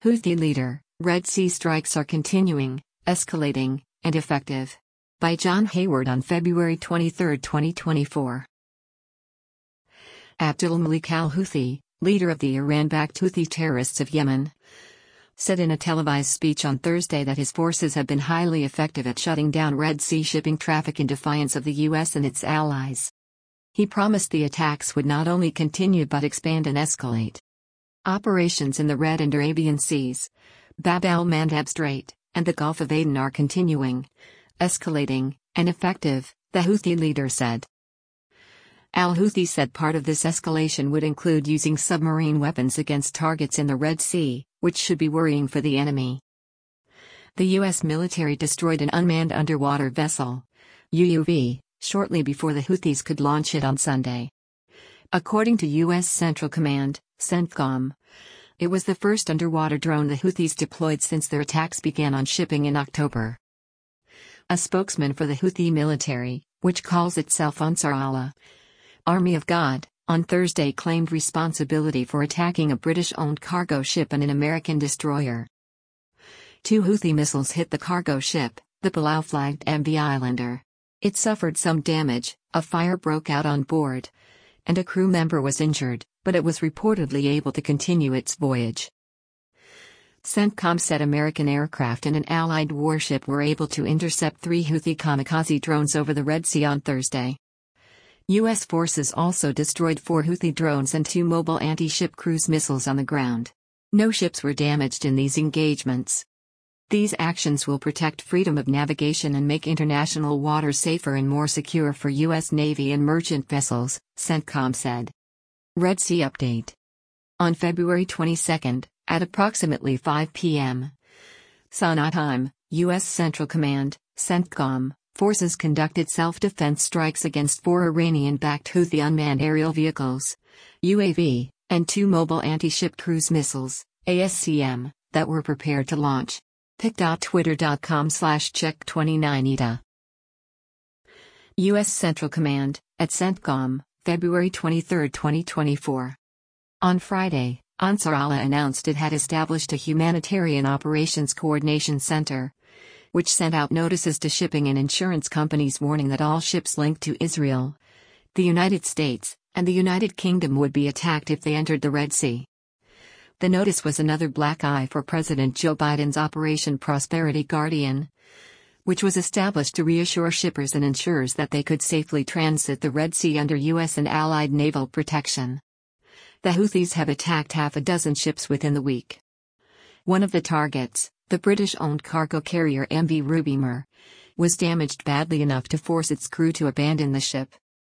Houthi leader, Red Sea strikes are continuing, escalating, and effective. By John Hayward on February 23, 2024. Abdul Malik al-Houthi, leader of the Iran-backed Houthi terrorists of Yemen, said in a televised speech on Thursday that his forces have been highly effective at shutting down Red Sea shipping traffic in defiance of the U.S. and its allies. He promised the attacks would not only continue but expand and escalate. Operations in the Red and Arabian Seas, Bab al-Mandab Strait, and the Gulf of Aden are continuing, escalating, and effective, the Houthi leader said. Al-Houthi said part of this escalation would include using submarine weapons against targets in the Red Sea, which should be worrying for the enemy. The U.S. military destroyed an unmanned underwater vessel, UUV, shortly before the Houthis could launch it on Sunday. According to U.S. Central Command, CENTCOM, it was the first underwater drone the Houthis deployed since their attacks began on shipping in October. A spokesman for the Houthi military, which calls itself Ansar Allah, Army of God, on Thursday claimed responsibility for attacking a British-owned cargo ship and an American destroyer. 2 Houthi missiles hit the cargo ship, the Palau-flagged MV Islander. It suffered some damage, a fire broke out on board, and a crew member was injured, but it was reportedly able to continue its voyage. CENTCOM said American aircraft and an Allied warship were able to intercept 3 Houthi kamikaze drones over the Red Sea on Thursday. U.S. forces also destroyed 4 Houthi drones and 2 mobile anti-ship cruise missiles on the ground. No ships were damaged in these engagements. These actions will protect freedom of navigation and make international waters safer and more secure for U.S. Navy and merchant vessels, CENTCOM said. Red Sea update. On February 22, at approximately 5 p.m. Sana'a time, U.S. Central Command, CENTCOM, forces conducted self-defense strikes against 4 Iranian-backed Houthi unmanned aerial vehicles, UAV, and 2 mobile anti-ship cruise missiles, ASCM, that were prepared to launch. pic.twitter.com/check29ita. U.S. Central Command, at CENTCOM, February 23, 2024. On Friday, Ansar Allah announced it had established a Humanitarian Operations Coordination Center, which sent out notices to shipping and insurance companies warning that all ships linked to Israel, the United States, and the United Kingdom would be attacked if they entered the Red Sea. The notice was another black eye for President Joe Biden's Operation Prosperity Guardian, which was established to reassure shippers and insurers that they could safely transit the Red Sea under U.S. and Allied naval protection. The Houthis have attacked half a dozen ships within the week. One of the targets, the British-owned cargo carrier MV Rubimur, was damaged badly enough to force its crew to abandon the ship.